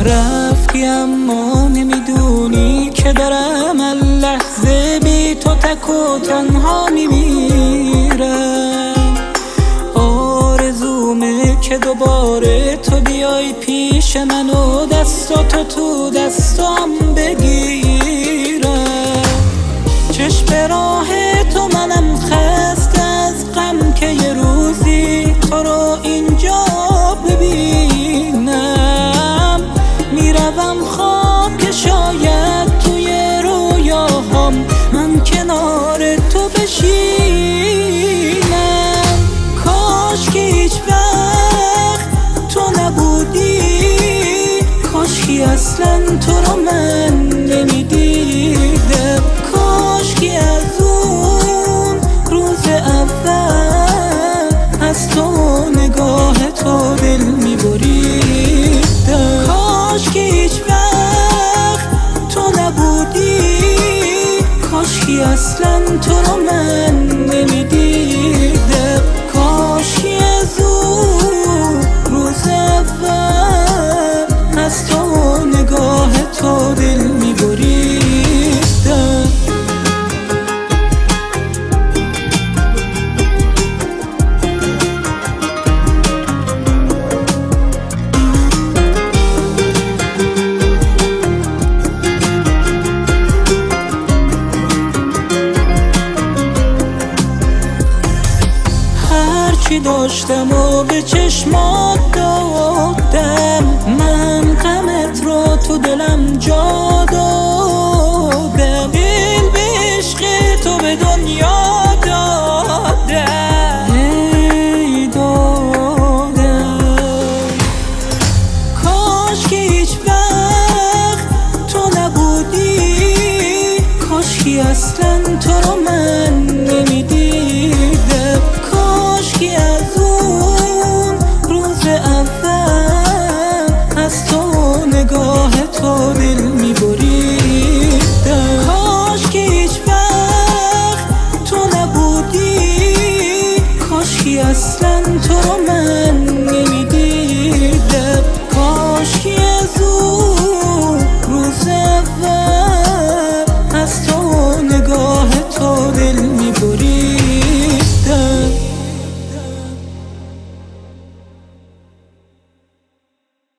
رفتی اما نمیدونی که دارم لحظه بی تو تک و تنها میمیرم. آرزومه که دوباره تو بیای پیش من و دستاتو تو دستام بگیرم. چشم راه تو منم خسته از غم که یه روزی تو رو اینجا ببینم. میروم خواب که شاید توی رویاهام من کنار تو بشینم. کاش که هیچ وقت تو نبودی، کاش که اصلا تو رو من نمیدیدم. کاش که از اون روز اول از تو نگاه تو دل میبریدم. کاش که هیچ وقت تو نبودی، کاش که اصلا تو رو من نمیدیدم. کاش که از اون روز اول از تو نگاه تو دل میبریدم. هرچی داشتم و به چشمات دادم، من غمت رو تو دلم جا دادم. دل به عشق تو به دنیا دادم، ای دادم. کاش که هیچ وقت تو نبودی، کاش که اصلا تو رو من نمیدیدم. کاش که از اون روز اول از تو نگاه تو دل میبریدم. کاش که هیچ وقت تو نبودی، کاش که اصلا تو رو من